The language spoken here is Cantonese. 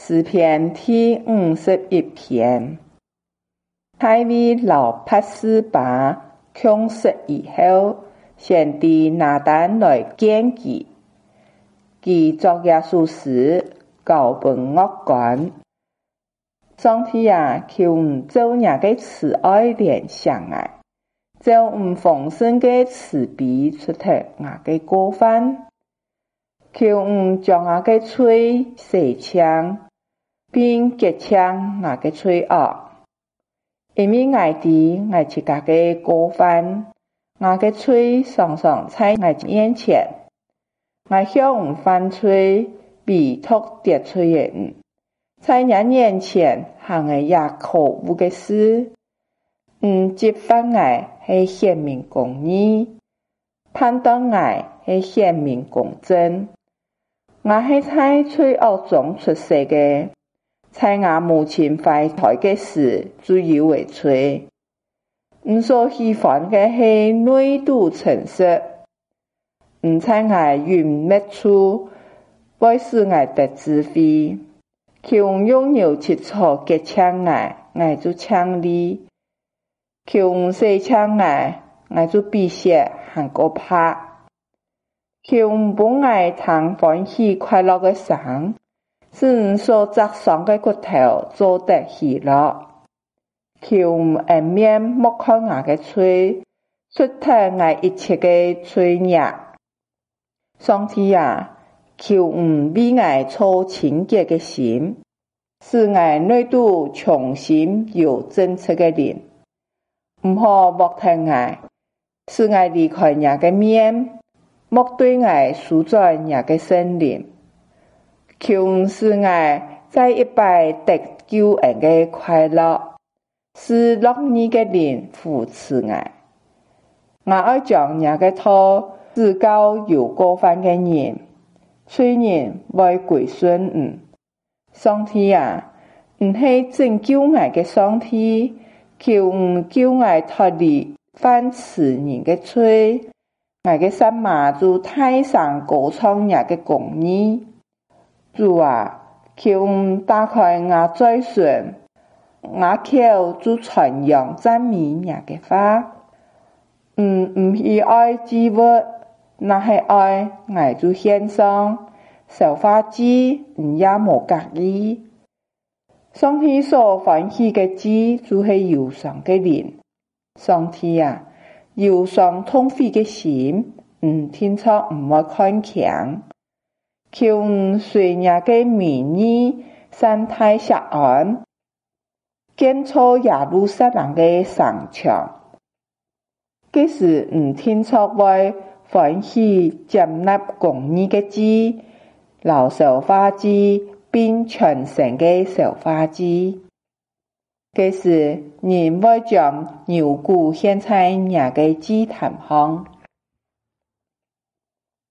诗篇第51篇。大卫老帕斯巴强势以后，先帝拿单来见他。他作耶稣时，高本恶干。上帝啊，求做那个慈爱怜香爱，做丰盛的慈悲出脱那个过犯。求将那个嘴洗净，并洁净那个罪恶。因为爱知爱自家的过犯，那个罪常常在爱眼前。爱向犯罪被托得罪的人，在人眼前行的也可恶的事。执法爱是显明公义，判断爱是显明公正。我是在罪恶中出世的，在我母亲怀胎的时就有为罪。我所喜欢的是内度诚实。在我愚昧处，为使我得智慧。求拥有切磋洁净我就强力。求洗净我就比血很可怕。求本爱谈欢喜快乐的生，使所扎伤的骨头做得喜乐。求面莫看我的罪，出脱我一切的罪孽。上帝啊，求为我操清洁的心，使我内度重新有正直的灵。不可莫听我，使我离开你的面。莫对我输在你的圣灵，求使我在一摆得救恩的快乐，使乐意的灵扶持我。我要将你的道指教有过犯的人，罪人要归顺上帝啊，是拯救我的上帝，求救我脱离犯此人的罪。我的心嘛就太上高唱你的公义。主啊，求打开我嘴唇，我口就传扬赞美你的话。不是爱祭物，那是爱我就献上，烧花祭也无隔意。上帝所欢喜的祭就是忧伤的灵。上帝啊，忧伤痛悔的心，听出不爱看强。求随你的名义善待錫安，建造耶路撒冷的城牆。即使听出为欢喜接纳公義的祭，留燒花祭，並全城的燒花祭。即使人會將牛牯獻在你的祭壇上。